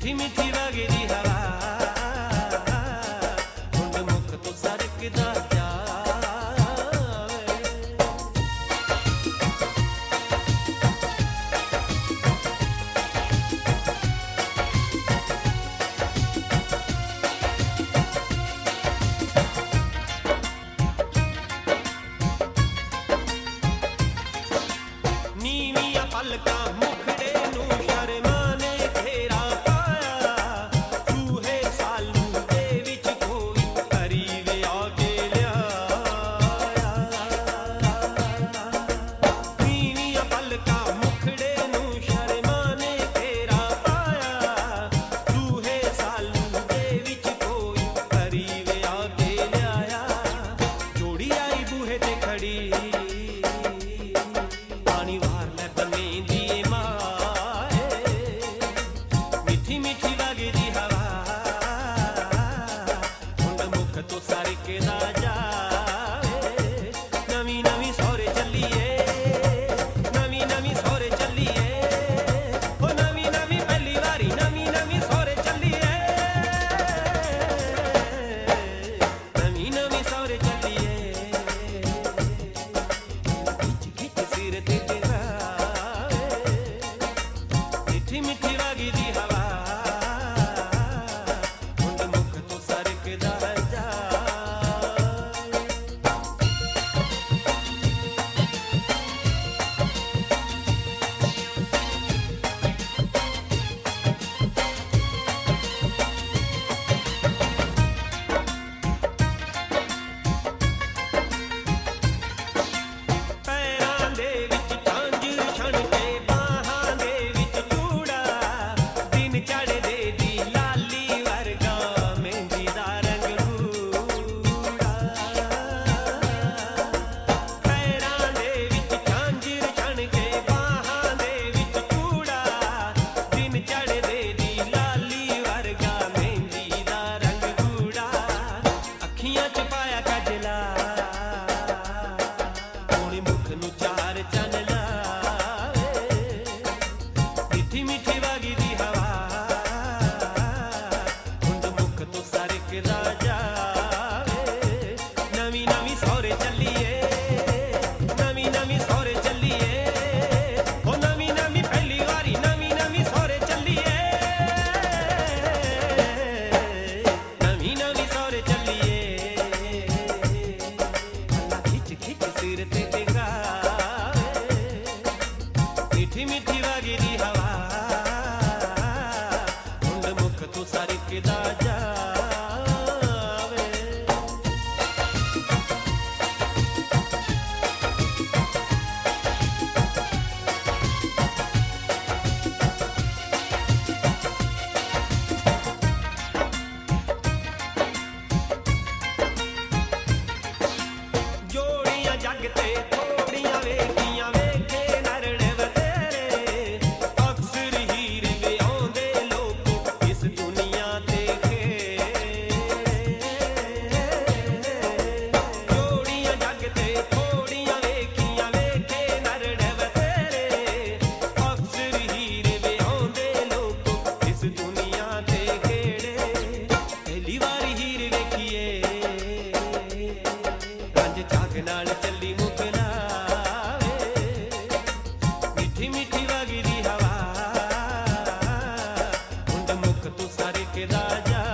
मिठी मिठी वगदी हवा हुंड मुख तो सरकदा जावे। नीवियां पलकां मुखड़े नूं शर्मा ने घेरा पाया, चूहे सालू दे विच कोई करीब आके लियाया। नीवियां पलकां मुखड़े नूं शर्मा ने घेरा पाया, चूहे सालू दे विच कोई करीब आके लियाया। जोड़ी आई बूहे ते खड़ी पानी वार लै बन्ने दिए माए, मिठी मिठी वगदी हवा हुंड मुख तो सरकदा जावे। नवीं नवीं सौरे चलिए, नवीं नवीं सौरे चलिए, ओ नवीं नवीं पहली वारी नवीं नवीं सौरे चलिए, नवीं नवीं सौरे चलिए। खिच खिच सिर ते टिकावे, मिठी मिठी वगदी हवा हुंड मुख तो सरकदा जावे। पैरां दे विच झांझर छणके बाहां दे विच चूड़ा, दिन चढ़दे दी लाली वर्गा मेहंदी दा रंग रूड़ा। पैरां दे विच झांझर छणके बाहां दे विच चूड़ा, दिन चढ़दे दी लाली वर्गा मेहंदी दा रंग रूड़ा। अखियां च पाया कजला सोहणे मुख नूं चार चन लावे, मिठी मिठी वगदी हवा हुंड मुख तो सरकदा जावे। नवीं नवीं सौरे चलिए, नवीं नवीं सौरे चलिए, ओ नवीं नवीं पहली वारी नवीं नवीं सौरे चलिए, नवीं नवीं सौरे चलिए। खिच खिच सिर ते टिकावे, मिठी मिठी वगदी हवा हुंड मुख तो सरकदा जावे। जोड़ियां जग ते थोड़ियां वेखियां वेखे नरड़े बतेरे, अक्सर हीर विआउंदे लोक इस दुनिया ते खेड़े। जोड़ियां जग ते थोड़ियां वेखियां वेखे नरड़े बतेरे, अक्सर हीर विआउंदे लोक इस दुनिया ते खेड़े। पहली वारी हीर वेखिए रंज झाग नाल चली मुकलावे, मिठी मिठी वगदी हवा हुंड मुख तो सरकदा जावे।